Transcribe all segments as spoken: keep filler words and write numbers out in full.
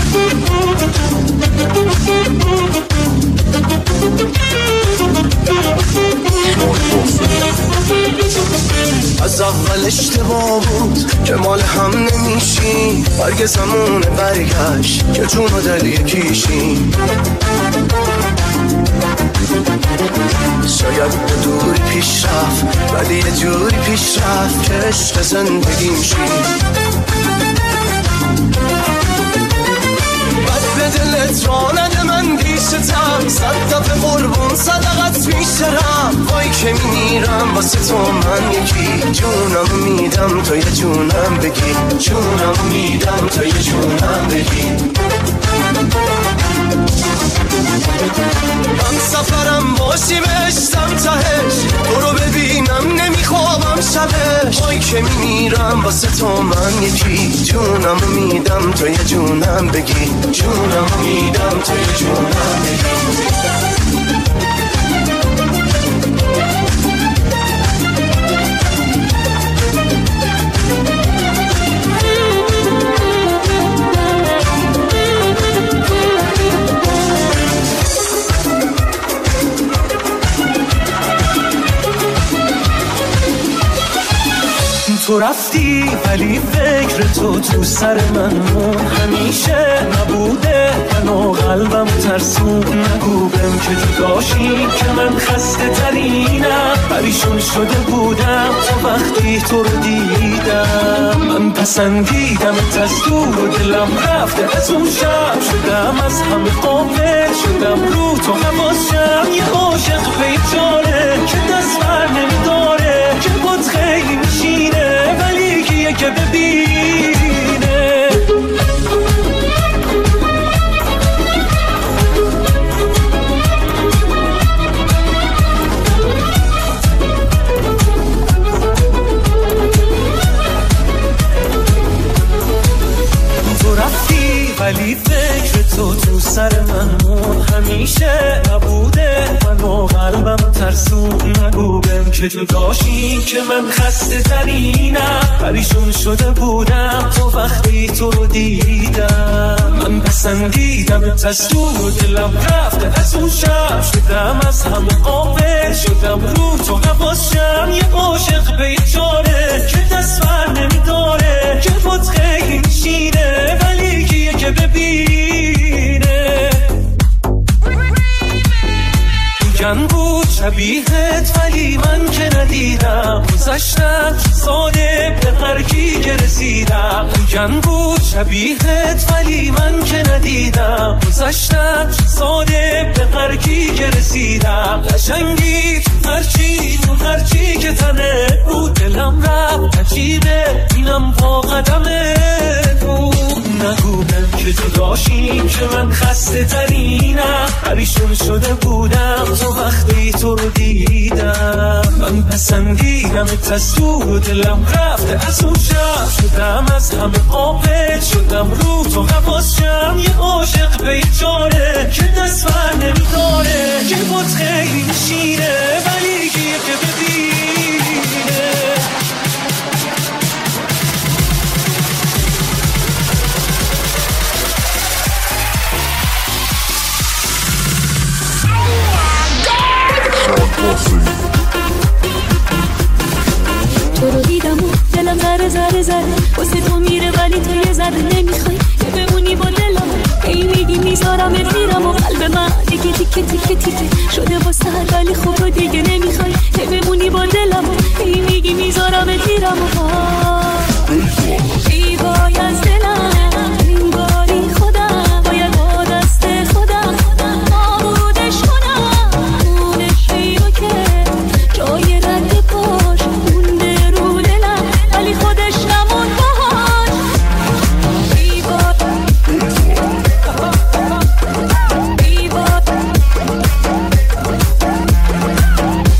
از اول اشتباه بود که مال هم نمیشیم، برگ زمونه برگشت که جون و دل یکیشیم. شاید به دوری پیش رفت ولی یه جوری پیش رفت که عشق زندگیم شیم. بد به دلت را نده من بیشتم، صد دفعه قربون صدقت میشرم. وای که میمیرم واسه تو من یکی، جونم میدم تو یه جونم بگی، جونم میدم تو یه جونم بگی. من سفرم باشی بهشتم تهش، تو رو ببینم نمیخوابم شبش. وای که میمیرم واسه تو من یکی، جونم میدم تو یه جونم بگی، جونم میدم تو یه جونم بگی. تو رفتی ولی فکر تو تو سر من مون، همیشه نبوده منو قلبم ترسون. نگو بهم که جداشی که من خسته ترینم، پریشون شده بودم تو وقتی تو رو دیدم. من پسندیدم از دور و دلم رفته از اون شب، شدم از همه غافل شدم رو تو حواسم. یه عاشق بیچاره که دست بر نمیداره، که بود خیلی میشینه ولی کیه که ببینه. تو رفتی ولی فکر تو تو سر من مون، همیشه نبوده منو قلبم ترسون. نگو بهم که جداشی که من خسته ترینم، پریشون شده بودم تو وقتی تو رو دیدم. من پسندیدم از دور دلم رفته از اون شب، شدم از همه غافل شدم رو تو حواسم. یه عاشق بیچاره که دست بر نمیداره، که بود خیلی میشینه ولی کیه که ببینه. میگن بود شبیهت ولی من که ندیدم، گذشتم ساده به غرقی که رسیدم. میگن بود شبیهت ولی من که ندیدم، گذشتم ساده به غرقی که رسیدم. قشنگی تو هرچی تو هرچی که تنه رو دلم رفت عجیبه اینم با قدمه رو. نگو بهم که جداشیم که من خسته ترینم، پریشون شده بودم تو وقتی تو رو دیدم. من پسندیدم از دور و دلم رفته از اون شب، شدم از همه غافل شدم رو تو حواسم. یه عاشق بیچاره که دست بر نمیداره، که بود خیلی میشینه ولی کیه که ببینه. تو رو دیدم و دلم ذره ذره ذره واسه تو میره، ولی تو یه ذره نمیخوای که بمونی با دلم. ای میگی میذارم میرم و قلب من دیگه تیکه تیکه تیکه شده با سر، ولی خب تو دیگه نمیخوای که بمونی با دلم. ای میگی میذارم میرم و ای وای از دلم این باری خودم باید با دست خودم نابودش کنم. اونش پیدا که جای رد پاش مونده رو دلم، ولی خودش نمون باهاش. ای وای ای وای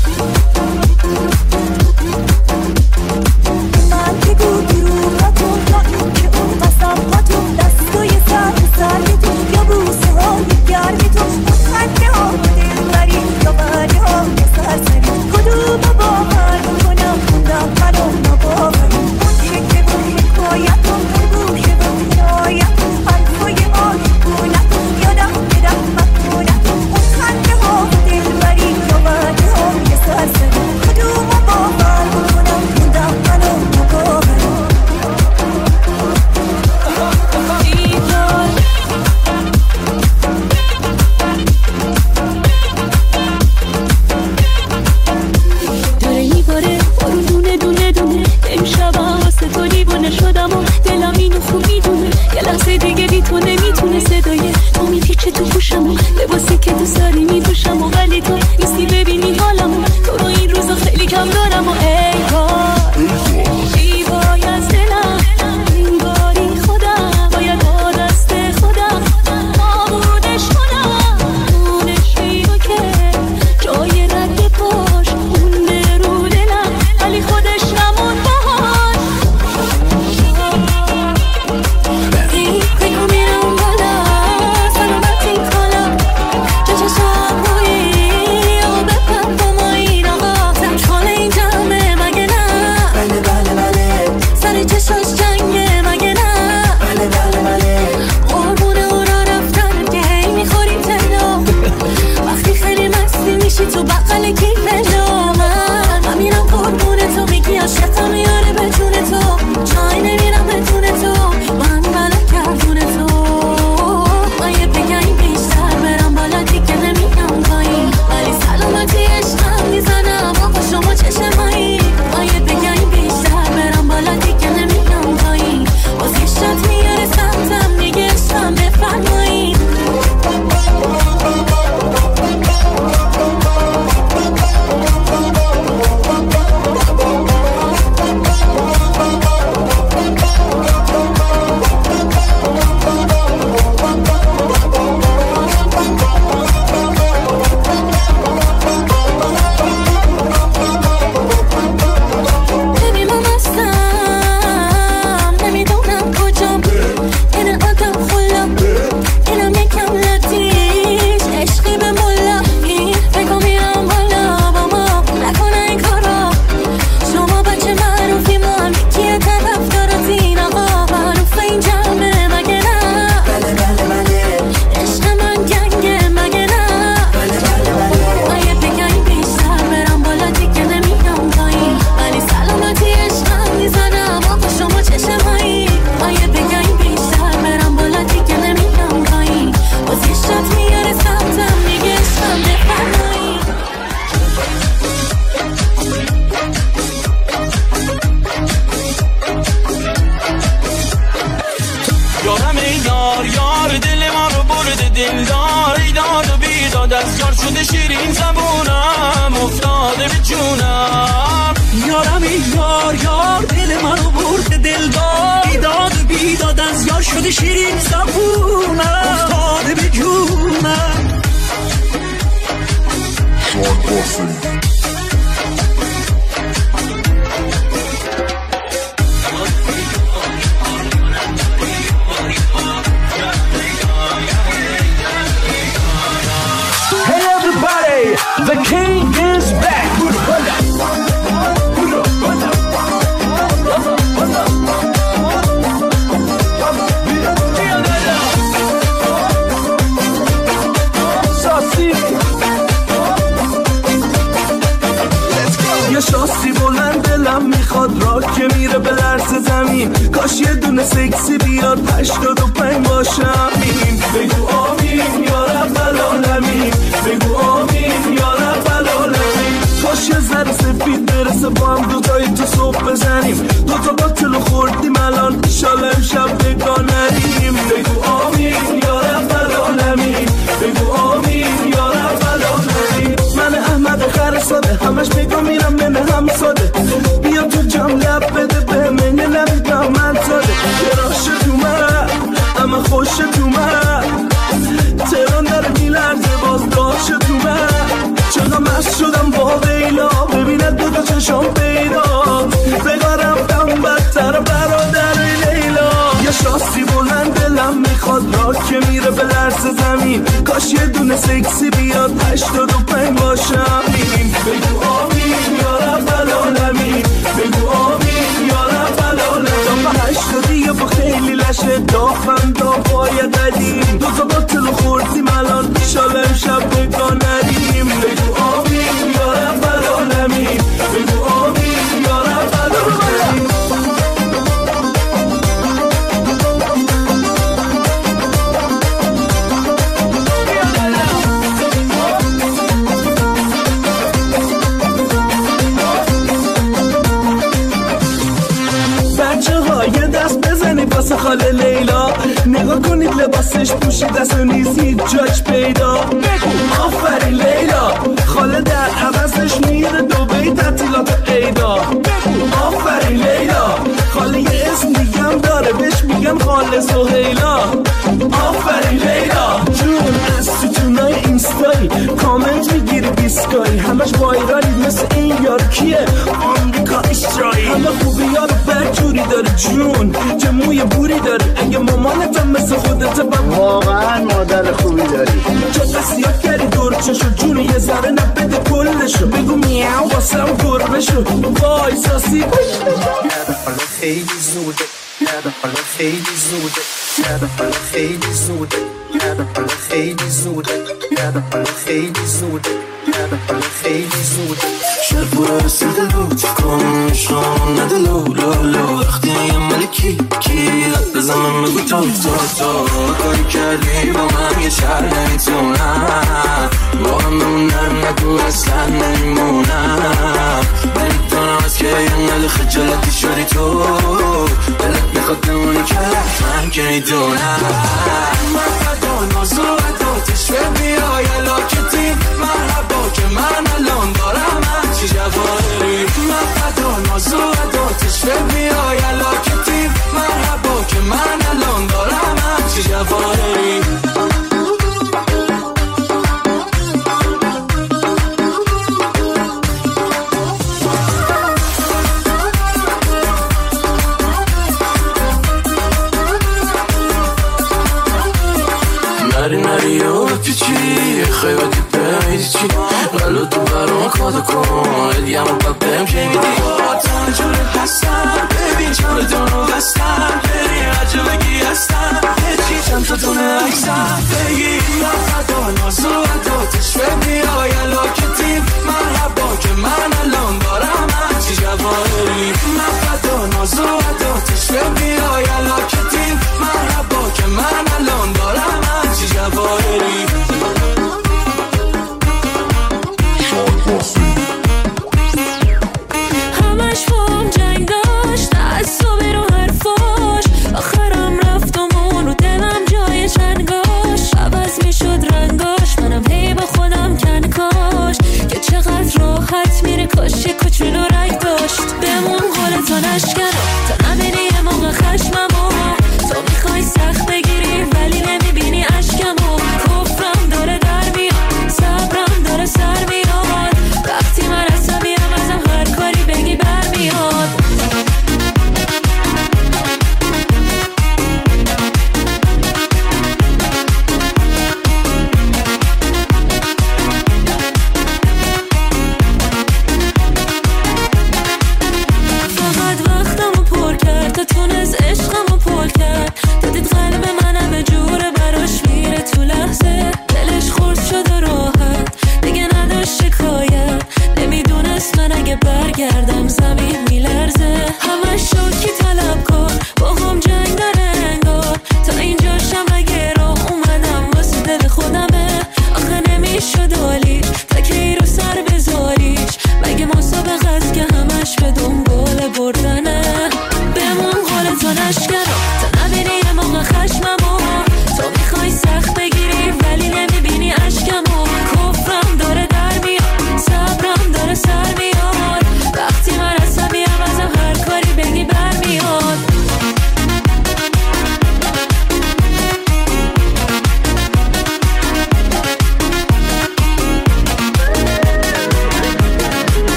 یار یار دل ما رو برده دلدار، داد و بیداد از یار شده شیرین زبونم افتاده به جونم. یارم یار یار دل ما رو برده دلدار، داد و بیداد از یار شده شیرین زبونم افتاده به جونم. Hey everybody, the king is back. یه شاسی بلند دلم میخواد راک که میره به لرز زمین، کاش یه دونه سکسی بیاد هشتاد و پنج باشم. بگو آمین یا رب العالمین، بگو آمین یا رب العالمین. کاش یه ذره سفید برسه با هم دوتایی تو صبح بزنیم، دوتا باطلو خوردیم الان ایشالا امشب بگانریم. بگو آمین یا رب العالمین، بگو آمین یا رب العالمین. من احمد خرساده همش بگو میرم منه هم ساده، بیا تو جام لب بده به منه نمیدم من ساده. یه راشه تو من اما خوش تو من، تهران داره میلرزه باز داشه تو من. چقدر مست شدم با ویلا ببینه دو تا چشم پیدا، بگاه رفتم بدتر برادر لیلا. یه شاسی بلند دلم میخواد راک که میره به لرز زمین، کاش یه دونه سکسی بیاد هشتاد و پنج باشم. بگو آمین یا رب العالمین، بگو آمین یا رب العالمین. تا هشتادی یا با خیلی لشه داخم دا باید دادیم، دوتا باطلو خوردیم الان ایشالا امشب بگانریم. بگو آمین یا رب العالمین، بگو آمین یا رب العالمین. بچه های دست بزنید واسه خاله لیلا، نگاه کنید لباسش پوشید دست و نیزید جاش پیدا. بگو آفرین لیلا، خاله در عوضش میره دوبی تعطیلات عیدا. بگو آفرین لیلا، خاله یه اسم دیگم داره بهش میگن خاله سهیلا. آفرین لیلا جون از ستونای اینستایی کامنت میگیری بیسکایی، همش وایرالی مثل این یار کیه آمریکا استرایی. همه خوبی ها رو برجوری داره جون، چه موی بوری داری، اگه مامانتم مثل خودت بم واقعا مادر خوبی داری. چه قصیات کردی دور چشو جون یه ذره نبده کلشو، بگو میاو واسم گربه شو وای ساسی حالا خیلی زوده، حالا خیلی زوده، حالا خیلی زوده، حالا خیلی زوده، حالا خیلی زوده، حالا خیلی زوده. شرپورا رسیده رو چکم شام نده لو لو لو، وقتی یه ملکی کی بزنم بگو تا تا تا. کاری کردی با من یه شهر نمیتونم، با هم بمونم نگو اصلا نمیمونم. نمیتونم از که اینقدر خجالتی شدی تو، دلت میخواد نمونی که من که میدونم. من فدا نازو عداتش به بیای علاکتی مرحبا که من الان دارم هرچی جواری. من فدا نازو عداتش به بیای علاکتی مرحبا که من الان دارم هرچی جواری. نری نری و پیچی خیلی پیچی قلو تو برام کادو کن ادیم رو با بهم که میدی تا جور هستم ببین چند دونو بستم بری عجب بگی هستم هیچی چند تا دونه عکسم بگی من فدا نازو عداتش ببی آی علاکتیم مرحبا که من الان دارم هرچی جواری. من فدا نازو عداتش ببی آی علاکتیم مرحبا که من الان دارم هرچی جواری. همش با جنگ داشت از صبح رو حرفاش، آخرم رفت و مون رو دلم جای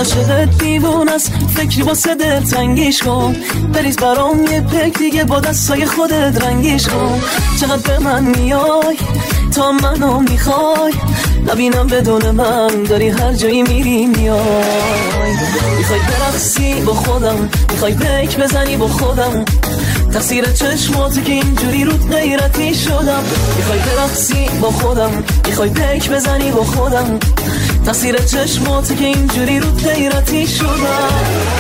عاشق دیوون است فکری واسه دل تنگیش کن بریز برام یه پک دیگه با دستای خودت رنگیش کن چقدر به من میای تا منو میخوای نبینم بدون من داری هر جایی میری میای میخوای برقصی با خودم میخوای بک بزنی با خودم تقصیر چشماتو که اینجوری رود غیرتی شدم میخوای برقصی با خودم میخوای بک بزنی با خودم تقصیر چشماتو که اینجوری رود غیرتی شدم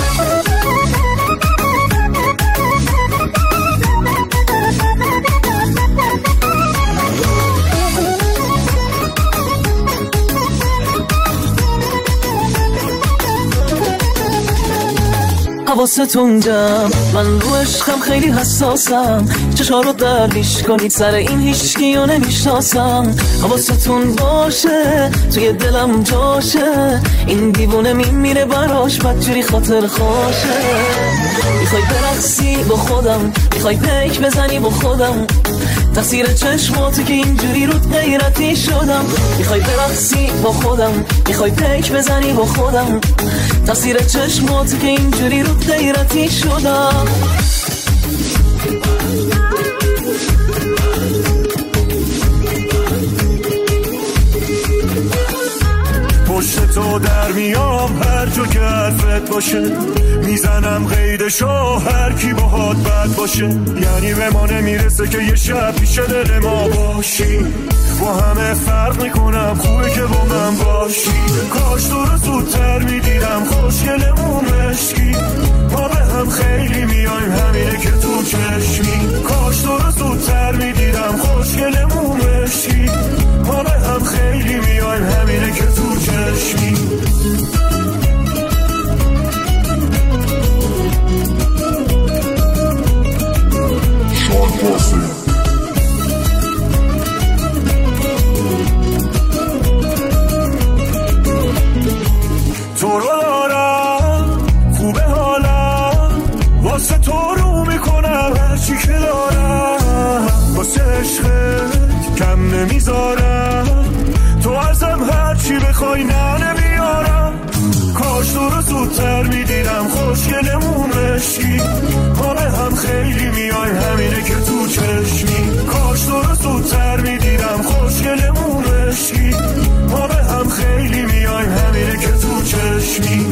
حواستون جمع من رو عشقم خیلی حساسم چشا رو دردیش کنید سر این هیچکیو نمیشناسم حواستون باشه توی دلم جاشه این دیوونه میمیره براش بدجوری خاطر خوشه میخوای برقصی با خودم میخوای پیک بزنی با خودم تقصیر چشماتو که اینجوری رود غیرتی شدم میخوای برقصی با خودم میخوای پیک بزنی با خودم تقصیر چشماتو که اینجوری رود غیرتی شدم پشت تو در میام هر جا که حرفت باشه میزنم قیدشو هر کی باهات بد باشه یعنی به ما نمیرسه که یه شب پیش دل ما باشی با همه فرق میکنم خوبه که با من باشی کاش تو رو زودتر میدیدم خوشگلمون مشکی ما به هم خیلی میایم همینه که تو چشمی کاش تو رو زودتر میدیدم خوشگلمون مشکی ما به هم خیلی میایم همینه که تو چشمی شان پاسه تو رو دارم خوبه حالم واسه تو رو میکنم هرچی که دارم واسه عشقت کم نمیذارم تو ازم هرچی بخوای نه نمیارم کاش تو رو زودتر میدیدم خوشگلمون مشکی ما به هم خیلی میایم همینه که تو چشمی کاش تو رو زودتر میدیدم خوشگلمون مشکی ما به هم خیلی میایم همینه که تو چشمی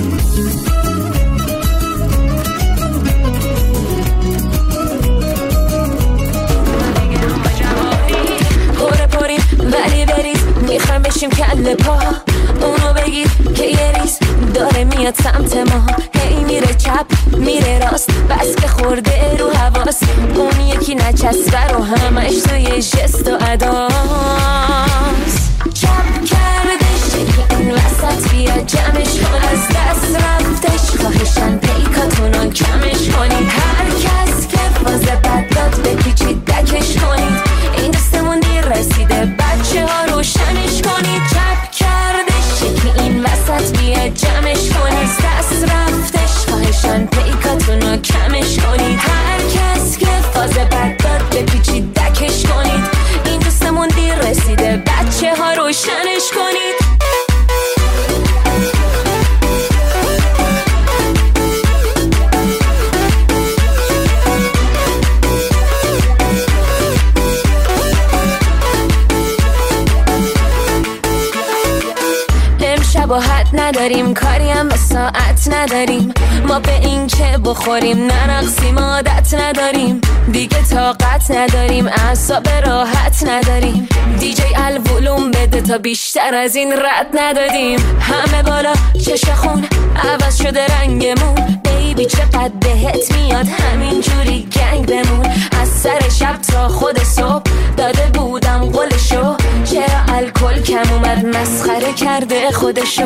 پره پریم ولی بریز میخوایم بشیم کله پا اونو بگیر که یه ریز داره میاد سمت ما هی میره چپ میره راست بس که خورده رو حواس اون یکی نچسبه رو همش توی جست و اداست چپ کردش که این وسط بیا جمعش کن از دست رفتش خواهشن پیکاتونو کمش کنید هر کس که فاز بد داد بپیچید دکش کنید این دستمون دیر رسیده بچه ها روشنش کنید چپ کردش که این وسط بیا جمعش کنید دست رفتش خواهشن پیکاتونو کمش کنید هر کس که فاز بد داد بپیچید دکش کنید این دستمون دیر رسیده بچه ها روشنش کنید شباهت نداریم کاری هم به ساعت نداریم ما به این که بخوریم نرقصیم عادت نداریم دیگه طاقت نداریم اعصاب راحت نداریم دیجی الولوم بده تا بیشتر از این رد ندادیم همه بالا چشم خون عوض شده رنگمون بیبی چقدر بهت میاد همین جوری گنگ بمون از سر شب تا خود صبح داده بودم قولشو چرا الکل کم اومد مسخره کرده خودشو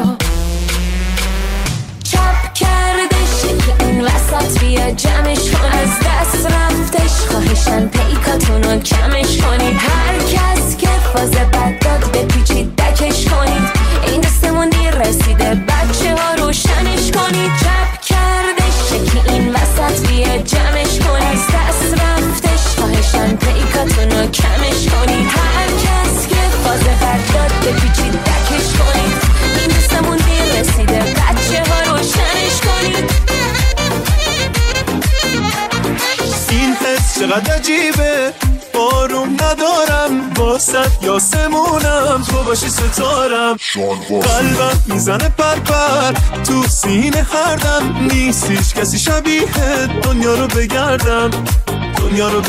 چپ کردش که این وسط بیا جمعش کن از دست رفتش خواهشن پیکاتونو کمش کنید هر کس که فاز بد داد بپیچید دکش کنید این دستمون دیر رسیده بچه ها روشنش کنید چپ کردش که این وسط بیا جمعش کن از دست رفتش خواهشن پیکاتونو کمش کنید هر کس که فاز بد داد بپیچید دکش کنید این دستمون دیر رسیده بچه ها روشنش چقدر عجیبه آروم ندارم واسط یاسمونم تو باشی ستارم قلبم میزنه پر پر تو سینه هر دم نیست هیچ کسی شبیه دنیا رو بگردم دنیا رو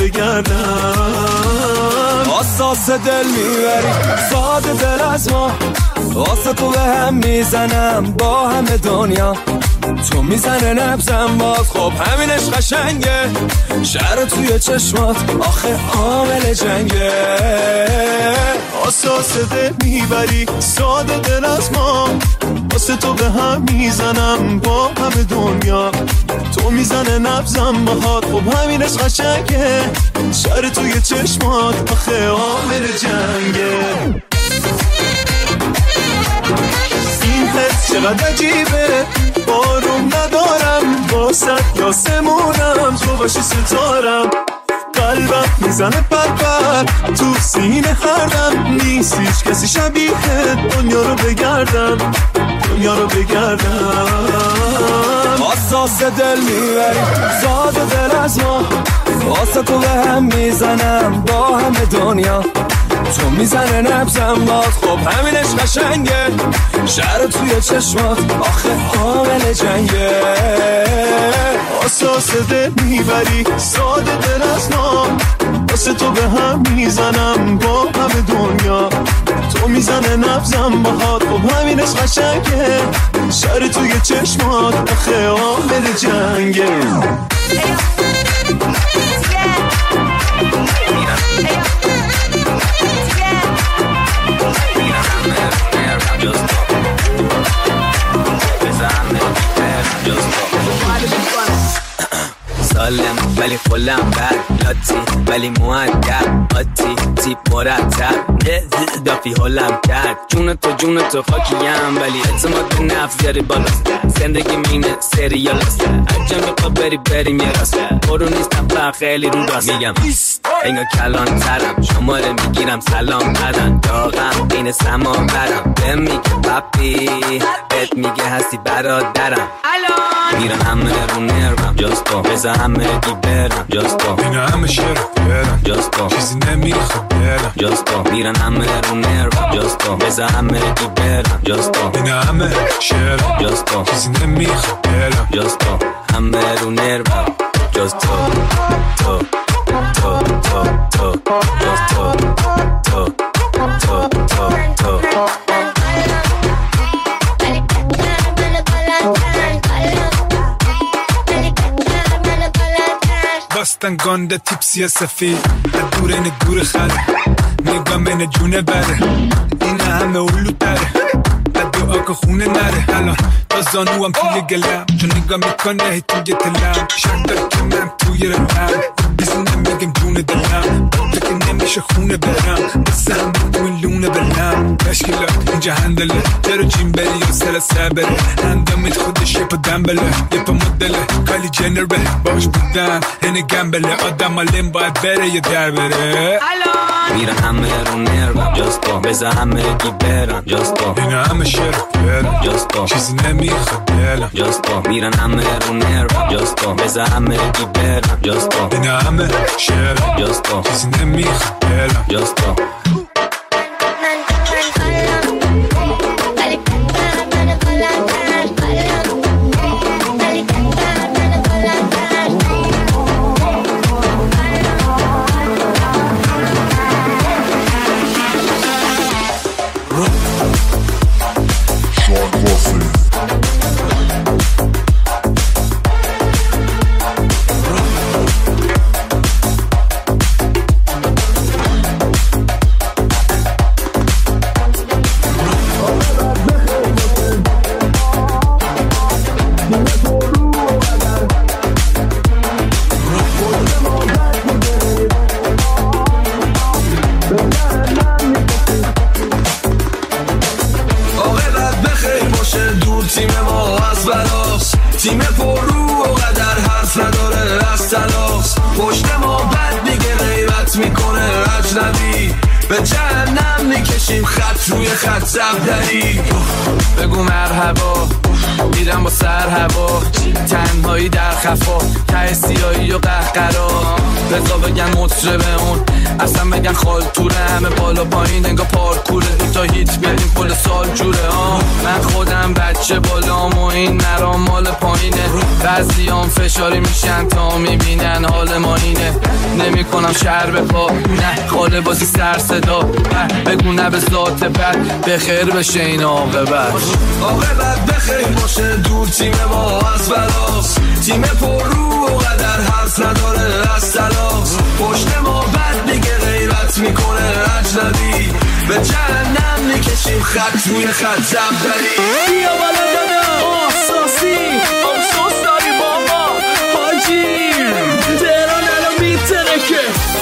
بگردم اساس دل میبری ساده دل از ما واسه تو به هم میزنم با همه دنیا تو میزنه نبزم باز خب همینش قشنگه شهر توی چشمات آخه عامل جنگه اساس دل میبری ساده دل از ما واسه تو به هم میزنم با همه دنیا تو میزنه نبزم باهات خب همینش قشنگه شهر توی چشمات آخه عامل جنگه این حس چقدر عجیبه آروم ندارم واسط یاسمونم تو باشی ستارم قلبم میزنه پر پر تو سینه هر دم نیست هیچ کسی شبیه دنیا رو بگردم دنیا رو بگردم اساس دل میبری ساده دل از ما واسه تو به هم میزنم با همه دنیا تو میزنه نبزم باز خب همینش قشنگه شهر توی چشمات آخه عامل جنگه اساس دل میبری ساده دل از ما واسه تو به هم میزنم با همه دنیا تو میزنه نبزم باهات خب همینش قشنگه شهر توی چشمات آخه عامل جنگه سالم ولی خلم بد لاتی ولی مؤدب آتی تیپ مرتب دافی حالم کرد جون تو جون تو خاکیم ولی اعتماد به نفس یاری بالاست زندگی مینه سریال است عجم میخوا بری بریم یه راست برو نیستم فقط خیلی رو راست میگم انگا کلان ترم شماره میگیرم سلام بدن داغم این سمان برم بهم میگه پپی بهت میگه هستی برادرم میرن همه رو نرم جاستو بزا همه دی برم جاستو اینا همه شرف برم جاستو چیزی نمیخوام برم جاستو میرن همه رو نرم جاستو بزا همه دی برم جاستو اینا همه شرف جاستو چیزی نمیخوام برم جاستو همه رو نرم جاستو تو تو تو تو جاستو تو تو تو تو باستن گانده تیپسی سفید دور این گور خره نگام بین جونه بره این همه اولو داره دعا که خونه نره الان تا زانو هم توی گلم چون نگاه میکنه هی توی تلم شک دار که من توی رلم بیزونه میگم جون دلم بطه که نمیشه خونه برم بسه هم توی لونه بلم تشکیلات اینجا هندله جرو جیم بری یا سر سر بره هندامید خودش یه پا دنبله یه پا مدله کالی جنر به باش بودن هنه گمبله آدم آلیم باید بره یا در بره میرن همه رو نرم جاستو بزا همه گی برم جاستو اینا همه شرف برم جاستو چیزی نمیخواد دلم جاستو میرن همه رو نرم جاستو بزا همه گی برم جاستو اینا همه شرف جاستو چیزی نمیخواد دلم جاستو تیم پر رو و قدر حرف نداره از تلاس پشت ما بد میگه غیبت میکنه اجنبی به جهنم میکشیم خط روی خط زبدری. بگو مرحبا میرم با سر هوا، تنهایی در خفا، ته سیاهی و قهقرا. بزا بگن مطربمون، اصلا بگن خالتوره، همه بالا پایین انگا پارکوره، تا هیت بیاریم پل سال جوره. آه من خودم بچه بالام و این مرام مال پایینه، بعضیام فشاری میشن تا میبینن حال ما اینه. نمی کنم شهر به پا، نه خاله بازی سر صدا، بگو نه به ذات بد، بخیر بشه این عاقبت. عاقبت بخیر باشه، دور تیم ما از بلاس، تیم پر رو و قدر حرف نداره از سلاس. پشت ما بد میگه غیرت میکنه اجنبی، به جهنم میکشیم خط روی خط زبدری. بیا بالا دادا آساسی افسوس داری بابا حاجی، تهران الان میترکه.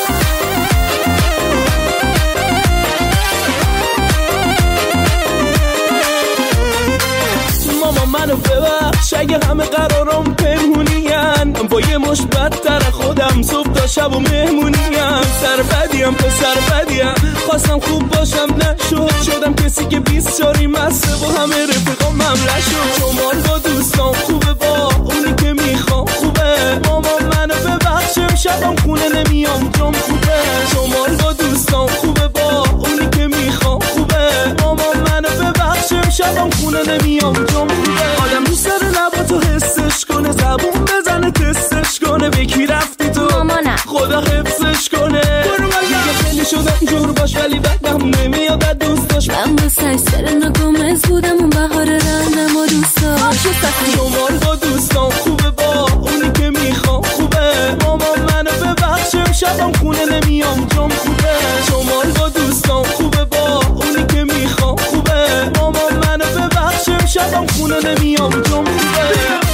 ماما منو ببخش اگه همه قرارم پنهونیم، با یه مش بدتر خودم صبح تا شب و مهمونیم. سر بدیم پسر بدیم، خواستم خوب باشم نشد، شدم کسی که بیست شاری مسته با همه رفیقام ممله شد. شمال با دوستان خوبه، با اونی که میخوام خوبه. ماما منو ببخش شبم خونه نمیام جام خوبه. شمال با دوستان خوبه، با اونی که میخوام خوبه. ماما منو ببخش شبم خونه نمیام جام خوبه. آدم دوست داره لباتو حسش کنه، زبون بزنه تستش کنه، به کی رفتی تو مامانم خدا حفظش کنه. دیگه خیلی شدم جور باش ولی بدم نمیاد از دوست داشت. من با سر سرنا گومز بودم اون بهار رندم و دوست داشت. شمال با دوستان خوبه، با اونی که میخوام خوبه. ماما منو ببخشم شبم خونه نمیام جام خوبه. شمال با دوستان خوبه، با اونی که میخوام خوبه. ماما منو ببخشم شبم خونه نمیام جام خوبه.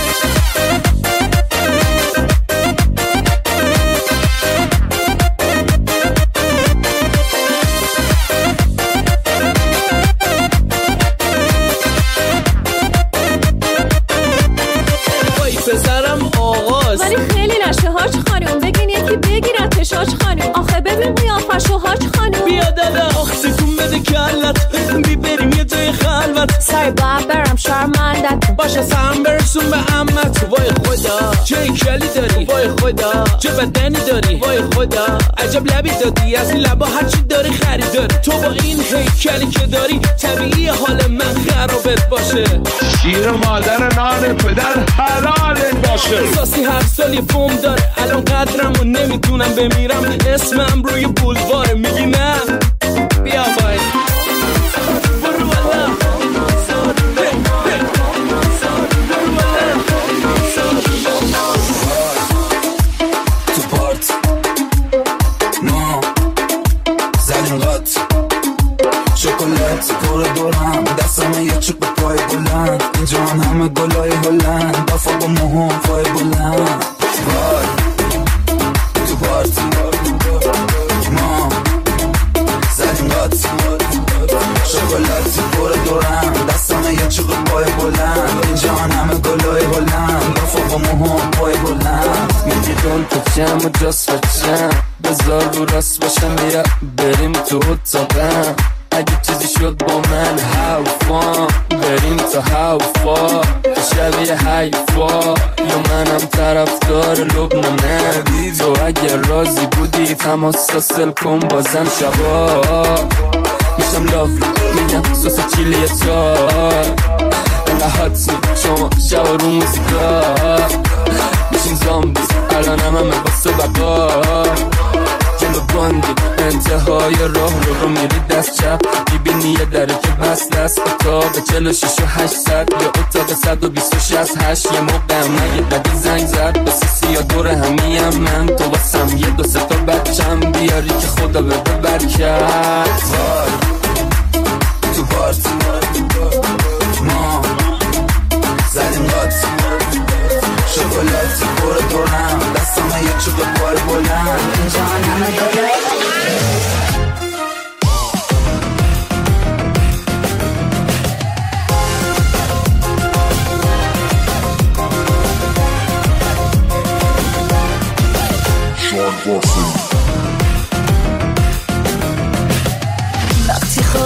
ولی خیلی نشه هاج خانم، بگین یکی بگیرتش هاج خانم. آخه ببین قیافش و هاج خانم. بیا دادا آخ تکون بده کلت، بی بریم یه جای خلوت. سای باید برم شرمندت باشه سهم برسون به امت. وای خدا چه کلی داری، وای خدا چه بدنی داری، وای خدا عجب لبی دادی، از این لبا هرچی داری خریداری. تو با این هیکلی که داری طبیعی حال من خرابت باشه. شیر مادر نان پدر حلالت باشه. احساسی هر سال یه بوم داره، الان قدرم و نمیتونم بمیرم. اسمم روی بولواره میگی نه بیا بای برو والا تو پارت ما زدیم قط شکلات پر دورم، دستم یه چوب پای بلند، اینجا همه گلای هلند، دفا با موهم پای بلند. وای تو پارت ما زدیم قط شکلات پر دورم، دستم یه چوب پای بلند، اینجا همه گلای هلند، دفا با موهم پای بلند. میگی دون پچم و جاس بچم، بذار رو راست باشم یا بریم تو اتاقم. اگه چیزی شد با من حوفا، بریم تا حوفا شبیه حیفا، یا منم طرفدار لبنانه. تو اگه راضی بودی تماس حاصل کن بازم شبا. میشم لافی میگم سوس چیلیه چار، انقدر حادسی شما شبا رو موزیکا. میشیم زامبیز الان هم همه باسه بقا، جلو باندی انتهای راه رو رو میری دست چپ، میبینی یه دره که بست دست. اتاق چل و شش و هشتصد یا اتاق صد و بیست و شست هشت. یه موقع من یه ددی زنگ زد به سیسی یا دور همیم من، تو باسم یه دو سه تا بچم بیاری که خدا بده برکت. تو پارت ما زدیم قط شکلاتی پر دورم، دستم یه چوب پای بلند، اینجا همه داره.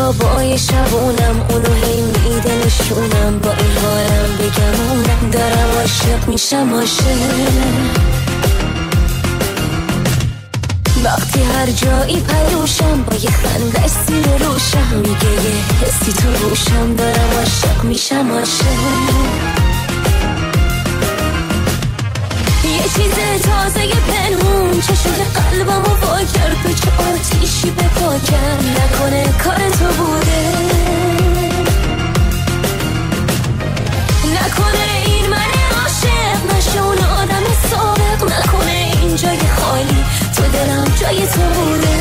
خوابای شبونم اونو هی میده نشونم با این حالم بگمونم دارم عاشق میشم عاشق وقتی هر جایی پروشم با یه خنده سیر روشم میگه یه حسی تو روشم دارم عاشق میشم عاشق یه چیز تازه پنهون چشم قلبمو وا کرد تو چه آتیشی به پا کرد نکنه کار تو بوده نکنه این من عاشق نشه اون آدم سابق نکنه این جای خالی تو دلم جای تو بوده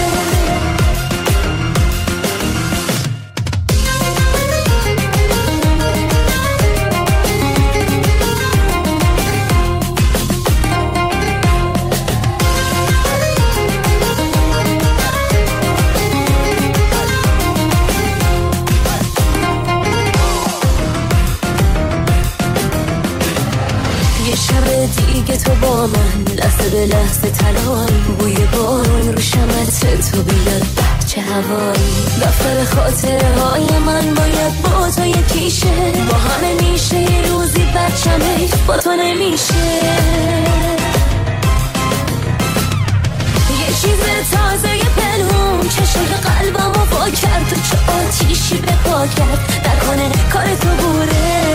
دیگه تو با من لحظه به لحظه تلایی بوی بارون رو شمت تو بیاد چه هوایی دفتر خاطره های من باید با تو یکیشه با همه میشه یه روزی بچمه با تو نمیشه یه چیز تازه پنهون چشم قلبمو وا کرد تو چه آتیشی به پا کرد نکنه کار تو بوده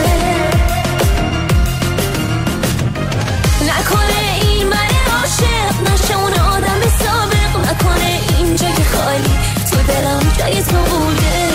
نکنه این من عاشق نشه اون آدم سابق نکنه این جای خالی تو دلم جای تو بوده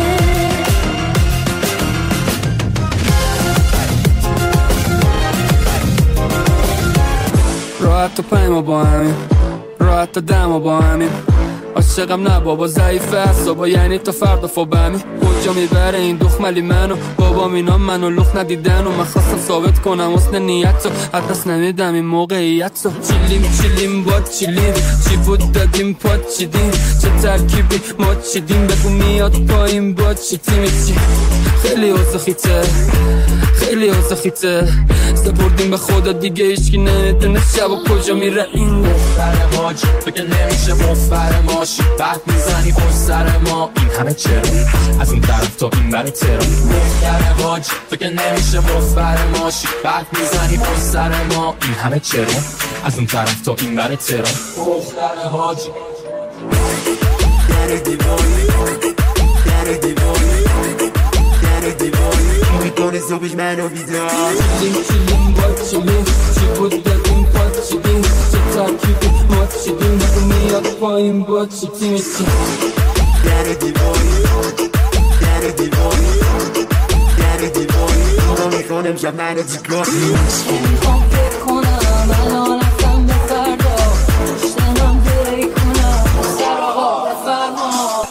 راحت و پایما با همین راحت و دما با همین عاشقم نه بابا ضعیفه حسابا یعنی تا فردا فوبمی کجا میبره این دخملی منو بابا اینا منو لخ ندیدن و من خواستم ثابت کنم حسن نیت رو حدث نمیدم این موقعیت رو چیلیم چیلیم با چیلیم چی بود دادیم پا چیدیم چه ترکیبی ما چیدیم بگو میاد پایین با چی تیمی چی خیلی حوض خیته خیلی حوض خیته سپردیم به خدا دیگه ایشکی نمیدونه شب و کجا میره این مفتر ماجی بگه نمیشه مفتر ماشی بعد میزنی پشت سر ما این همه چرا از اون طرف تا این بره ترا مفتر ماجی بگه نمیشه مفتر ماشی بعد میزنی پشت سر ما این همه چرا از اون طرف تا این بره ترا مفتر ماجی در دیوانی در دیوانی در دیوانی میکنه صبحش منو بیدار چیلیم چیلیم با چیلیم چی بود دادیم پا چیدیم چه ترکیبی ما چیدیم بگو میاد پایین با چی تیمی چی در دیوانی در دیوانی در دیوانی تو میکنم شب منو دیگاه میخوام فکر کنم الان رفتم به فردا پشتم بری کنم سر آقا بفرما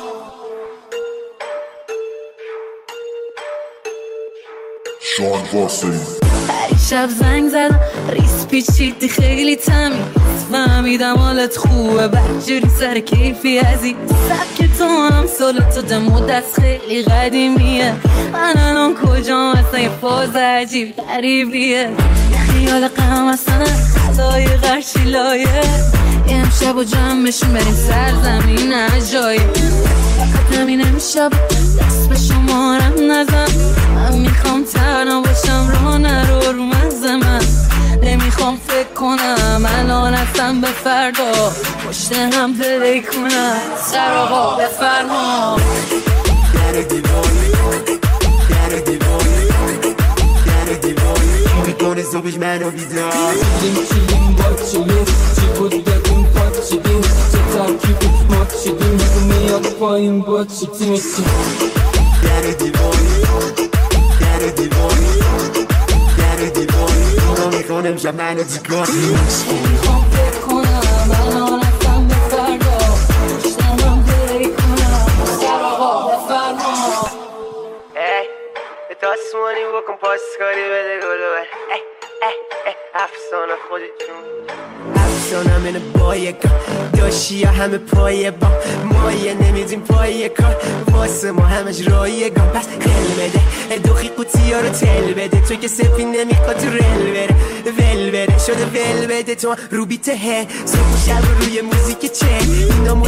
شان واسه هر شب زنگ زدم ریس پیچیدی خیلی تمیز فهمیدم حالت خوبه بدجوری سر کیفی ازی سبک تو هم سالت دم و دست خیلی قدیمیه من الان کجا مثلا یه فاز عجیب غریبیه خیال قم اصلا خدای غرشی لایه امشب و جمعشون بریم سرزمین عجایب فقط همین امشب دست به شمارم نزن من میخوام تنها باشم رو نرو رو مزه من نمیخوام فکر کنم الان هستم به فردا پشت هم پلی کنم سر آقا بفرما در دیوانی در دیوانی در دیوانی میکنه صبحش منو بیدار چیلیم چیلیم با چیلیم چی بود دادیم پا چیدیم چه ترکیبی ما چیدیم بگو میاد پایین با چی تیمی چی در دیوانی در دیوانی در دیوانی تو میکنم شب منو دیگاه میخوام فکر کنم الان رفتم به فردا پشتم هم پلی کنم سر آقا بفرما ای به دستمانی بکن پاسکاری بده گلوه ای ای ای افسانه خودتون افسانه منو با یکا داشی همه پای با مایه نمیدیم پای کار واسه ما همش رایگان پس خیلی بده دوخی قوطی ها رو تل بده تو که سپی نمیخواد تو رل بره ول بره شده ول بده تو رو بیته صبح و شب روی موزیک چه اینا منتظر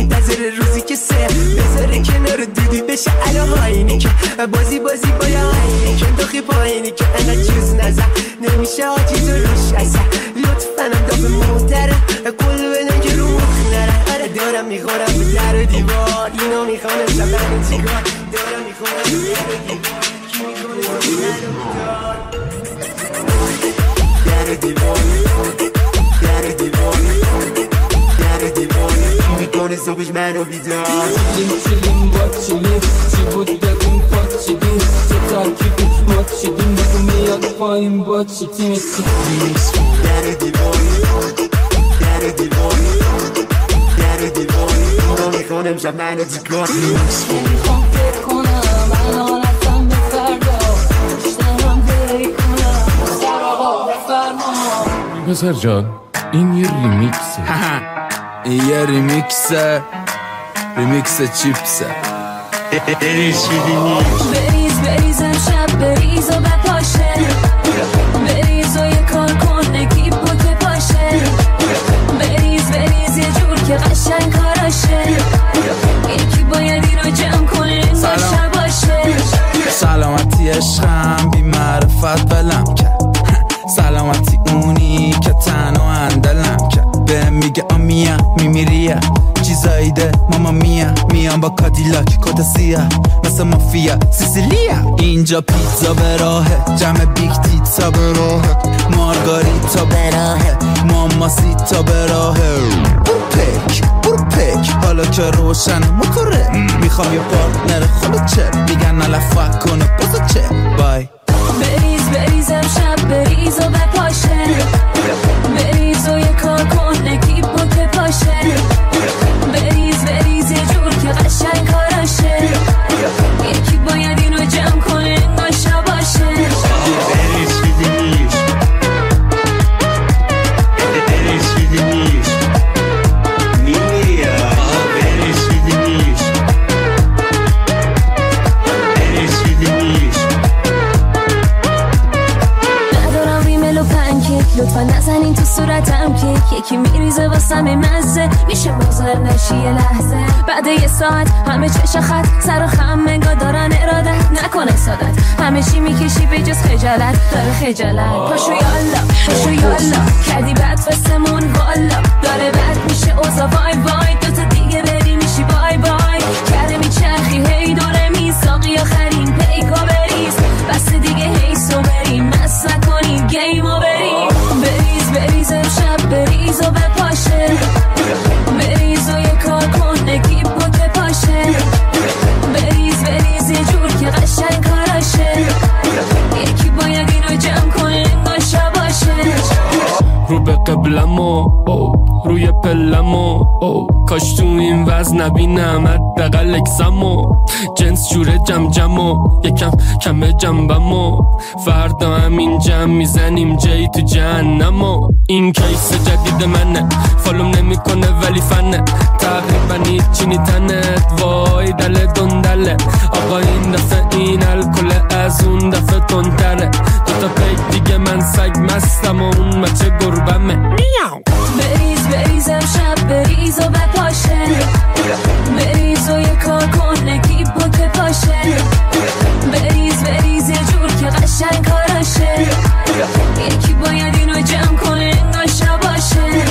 بذاره روزی که سه بذاره کنار دودی بشه علا هاینی که بازی بازی با یا هاینی که دخی پایینی که انا چیز نزن نمیشه آجی تو روش ایسه لطفنم دافه محتره کل بدن که رو مخ نره اره دارم میخورم به در و دیوار اینو میخوانم شبن چیکار دارم میخورم به در و دیوار کی میکنه در و دیوار در و دیوار در و دیوار کی میکنه صبحش منو بیدار چیلیم چیلیم با چیلیم چی بود بگیم پاچیدیم چه ترکیبی ما چیدیم بگو میاد پایین با چی تیمی چیدیم در و دیوار در و دیوار در و دیوار اینو میکنم شب منو چیکار نمیخوام فکر کنم الان رفتم به فردا بیشترم بری کنم سر آقا بفرما پسر جان این یه ریمیکسه این یه ریمیکسه ریمیکس چیپسه بریز بریز امشب بریز و بپاشه بریز و یه کار کن نگیب و که پاشه بریز بریز یه جور که قشنگ کاراشه یکی باید این رو جمع کنه باشه باشه سلامتی عشقم بی معرفت بلم کرد سلامتی اونی که تنها اندلم کرد به میگه آمیا میمیریه چیزایی ده ماما میا میام با کادیلاک کت سیاه مثل مافیا سیسیلیا اینجا پیتزا به راهه جمع بیگ تیتزا به راهه مارگاریتا به راهه ماماسیتا به راهه برو پک برو پک حالا که روشن موتوره میخوام یه پارتنر خود چه میگن نلفت کنه بازا چه بای بریز بریز امشب بریز و بپاشه بریز و یه کار کن نگیب و که پاشه بریز بریز یه جور که قشنگ کاراشه یکی باید اینو جمع کنه ناشا باشه بریز بیدیش بریز بیدیش میریا بریز بیدیش بریز بیدیش ندارم ریمل و پنکیک لطفا نزنین تو صورتم کیک یکی میریزه واسم مزه میشه بازار نشی یه لحظه بعد یه ساعت همه چش خط سر و خم منگا دارن ارادت نکنه سادت همه چی میکشی به جز خجالت داره خجالت پاشو یالا پاشو یالا کردی بد فستمون والا داره بد میشه اوزا وای وای دوتا دیگه بری میشی بای بای کرده میچرخی هی دوره میساقی آخرین پیکا بریز بس دیگه هیسو بریم مست نکنیم گیمو بریم بریز بریز امشب بریز و بپاشه بریز و یه کار کن نگیب و که پاشه بریز بریز یه جور که قشنگ کاراشه یکی باید اینو جمع کنه ناشا باشه رو به قبلمو روی پلمو کاش تو این وزن نبینم حداقل اکسمو جنس جوره جم جمو یکم کمه جنبمو فردا همین جمع میزنیم جایی تو جهنمو این کیس جدید منه فالوم نمیکنه ولی فنه تقریبا هیچی نیتنت وای دل دندله آقا این دفعه این الکل از اون دفعه تندره دوتا پیک دیگه من سگ مستم و اون مچه گربمه بریز بریز امشب بریز و بپاشه بریز و یه کار کن نگیب و که پاشه بریز بریز یه جور که قشنگ کاراشه یکی باید اینو جمع کنه ناشا باشه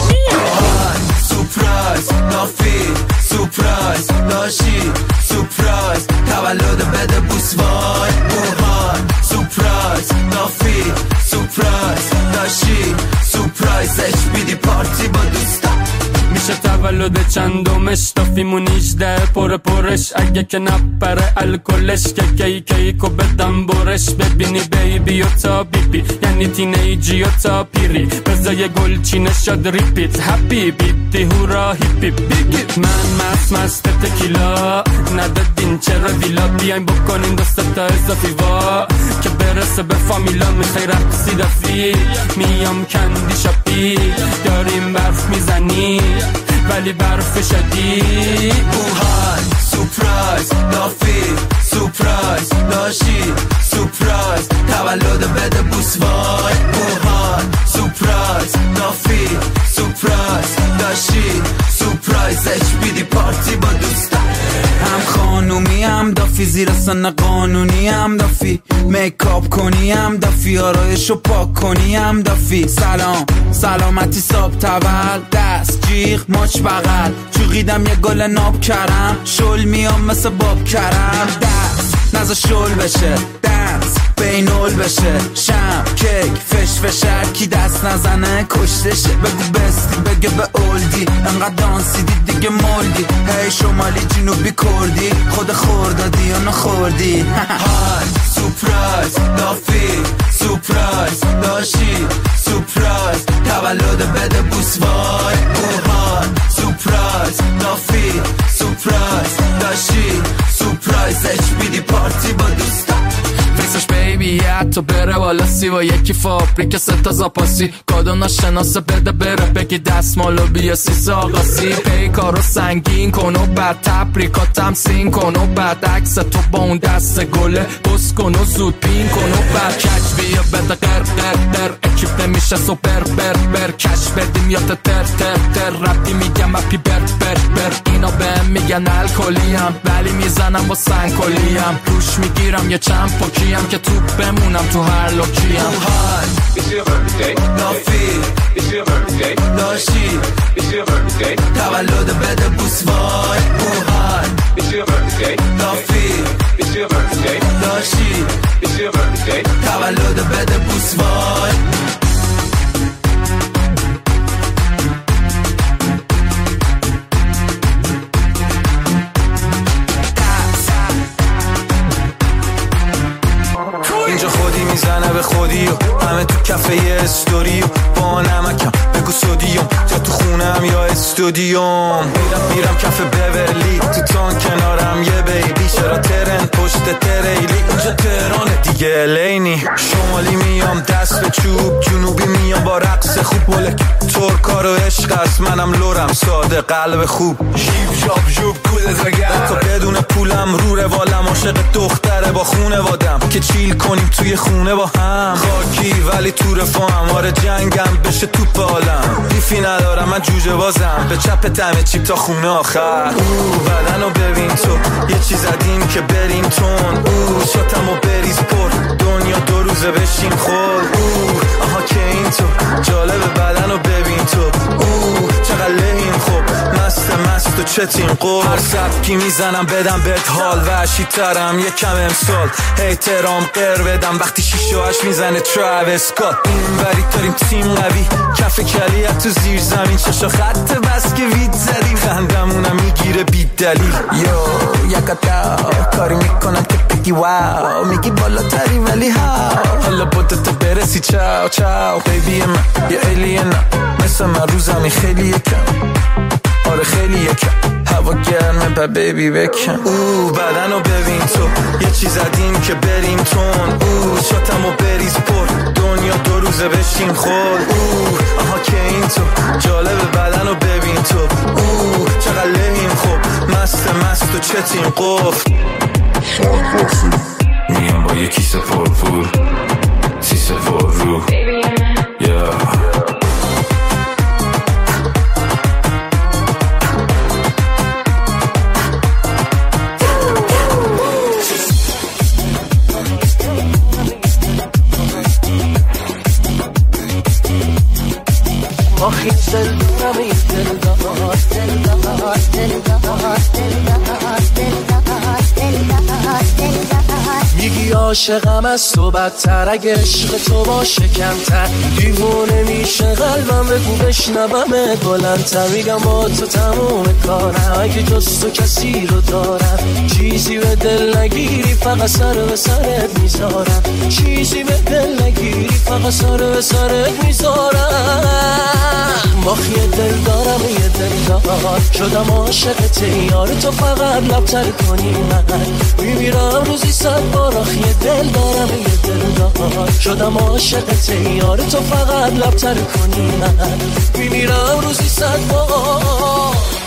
سورپرایز نافی سورپرایز ناشی سورپرایز تولد بده بوس وای بوهان سورپرایز نافی سورپرایز ناشی سورپرایز اچ بی دی پارتی با دوستا میشه تولد چندمش تافیمون هجده پر پرش اگه که نپره الکلش که کی کیکو بدم برش ببینی بیبی و تا بیبی یعنی تینیجی و تا پیری بزای گل چینه شد ریپیت هپی بیتی هورا هیپی بیگیت من مست مست تکیلا ندادین چرا دیلا بیاین بکنین دوست تا اضافی وا که برسه به فامیلا میخوای رقصی دفی میام کندی شاپی داریم برف میزنی ولی برف شدید بوهان سورپرایز نافی سورپرایز ناشی سورپرایز تولد بده بوس وای بوهان سورپرایز نافی سورپرایز ناشی سورپرایز اچ بی دی پارتی با دوست دافی، زیر سن قانونی هم دافی، میکاپ کنی هم دافی، آرایشو پاک کنی هم دافی. سلام سلامتی صاحب تول، دست جیغ ماچ بغل، چوقیدم یه گل ناب کرم، شل میام مثل باب کرم. دست نزا شل بشه، دنس بینول بشه، شم کیک فش فشر کی دست نزنه کشتشه. بگو بستی بگه به اولدی، انقدر دانسیدی دیگه مولدی. هی شمالی جنوبی کردی، خود خوردادی یا نخوردی. های سپرایز دافی، سپرایز داشی، سپرایز تولد بده بوس وای. اوهای سپرایز دافی، سپرایز داشی، سپرایز اچ بی دی پارتی با دوستا. فیسش بیبی حتی بره بالا سی و یکی فابریک ستا زاپاسی، کادو ناشناسه بده بره بگی دستمالو بیا سی آقاسی. پیکارو سنگین کن و بعد تبریکاتم سین کن و بعد عکس تو با اون دست گله بس کن و زود پین کن و بعد کچ بیا بده قر قر قر. اکیپ نمیشه سوپر بر بر کش بدیم یا تر تر تر. ربی میگم اپی بر بر بر، اینا بهم میگن الکلیم ولی میزنم با سنکلیم. روش میگیرم یه چند پاکیم که تو بمونم تو هر لوکیم. های It's your birthday دافی، It's your birthday داشی، It's your birthday تولد بده بوس وای. اوهای It's your birthday دافی، It's your birthday داشی، It's your birthday تولد بده بوس وای. اینجا خودی میزنه به خودی و همه تو کفه یه استوری و با نمکم بگو سودیوم، یا تو خونم یا استودیوم. میرم میرم کف بورلی، تو تان کنارم یه بیبی. چرا ترن پشت تریلی، اینجا تهرانه دیگه لینی. شمالی میام دست به چوب، جنوبی میام با رقص خوب. ولک ترکا رو عشق است، منم لورم ساده قلب خوب. شیب شاب جوب کود زگر، تا بدون پولم رو روالم. عاشق دختره با خونه وادم که چیل کنیم توی خونه با هم. خاکی ولی تو رفاهم، آره جنگم بشه توپ عالم. بیفی ندارم من جوجه بازم، به چپ دمه چیپ تا خونه آخر. او بدنو ببین تو، یه چیز زدیم که بریم تون. او شاتمو بریز پر، دنیا دو روزه بشین خور. او آها که این تو جالب، بدنو ببین تو. او چقدر لحیم خوب، مست مست و چتیم قول. هر سبکی میزنم بدم بهت حال، وحشی ترم یکم امسال. احترام قر بدم وقتی شیشه هاش میزنه تراویس اسکات. این وری داریم تیم قوی، کف کلیت تو زیر زمین. چشا خط بس که وید زدیم، خندمونم میگیره بی دلیل. یو یکتا کاری میکنم که بگی واو، میگی بالاتری ولی هاو. حالا بودت برسی چاو چاو. بیبی من یه ایلینم، مثل من رو زمین خیلی یکم. آره خیلی یکم، هوا گرمه با بیبی بکن. او بدنو ببین تو، یه چیز زدیم که بریم تون. او شاتمو بریز پر، دنیا دو روزه بشین خور. او آها که این تو جالب، بدنو ببین تو. او چقدر لحیم خوب، مست مست و چتیم قفل. میام با یه کیسه پر پور، سیسه پر رو yeah. آخی زندم این دل دار دل دار دل دار میگی عاشقم از تو بدتر، اگه عشق تو باشه کمتر. دیوونه میشه قلبم، بگو بشنومت بلندتر. میگم با تو تموم کارم، اگه جز تو کسی رو دارم. چیزی به دل نگیری، فقط سر به سرت میذارم. چیزی به دل نگیری، فقط سر به سرت میذارم. باخ یه دل دارم یه دل دار، شدم عاشق تیار تو، فقط لبتر کنی من. میمیرم روزی صد بار. آخ یه دل دارم یه دل دار، شدم عاشق تیار تو، فقط لبتر کنی من. میمیرم روزی صد بار.